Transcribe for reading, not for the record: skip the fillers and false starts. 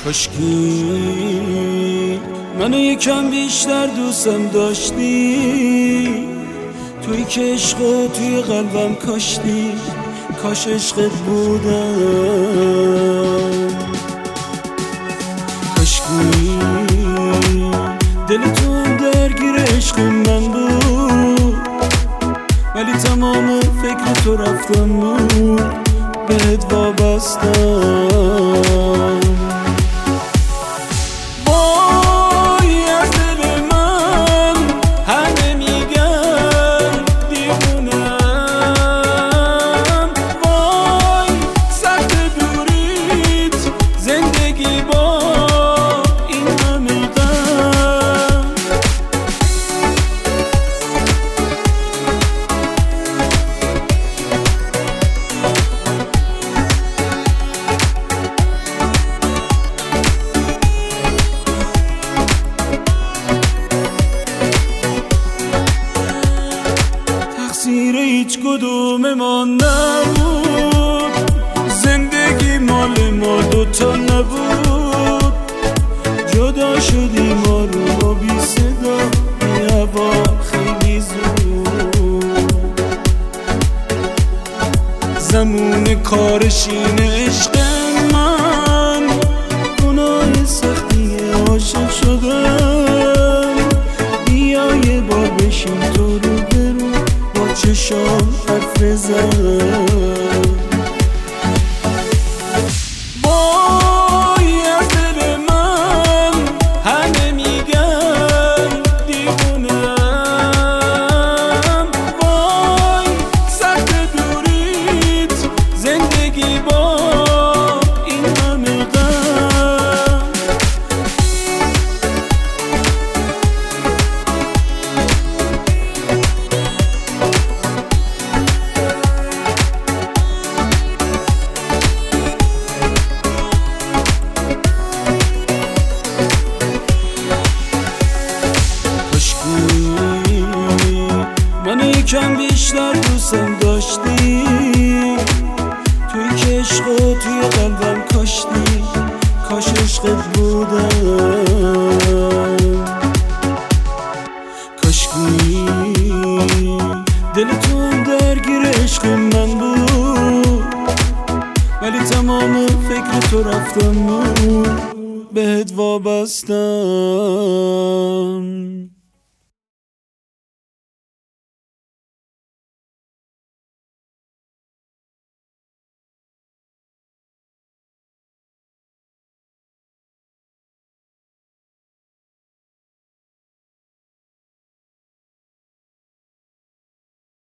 کاشکی منو یکم بیشتر دوستم داشتی، توی که عشقو توی قلبم کاشتی، کاش عشقت بودم. کاشکی دلتون درگیر عشق من بود، ولی تمام فکر تو رفتم بود، بهت وابستم. وای از دل من همه میگن دیوونم، وای سخت دوریت زندگی با این همه غم. تقصیر هیچ کدوممان نبود، زندگی مال ما دوتا نبود، جدا شدیم ما رو بی صدا بی هوا خیلی زود. زمون کارشین عشق من، گناه سختی عاشق شدم، بیا یه بار بشین تو رو برو با چشام حرف بزن. وای از دل من همه میگن دیوونم، وای سخت دوریت زندگی با این همه غم. منو یکم بیشتر دوستم داشتی، توی که عشقو توی قلبم کاشتی، کاش عشقت بودم. کاشکی دلتون درگیر عشق من بود، ولی تمام فکر تو رفتم بود، بهت وابستم.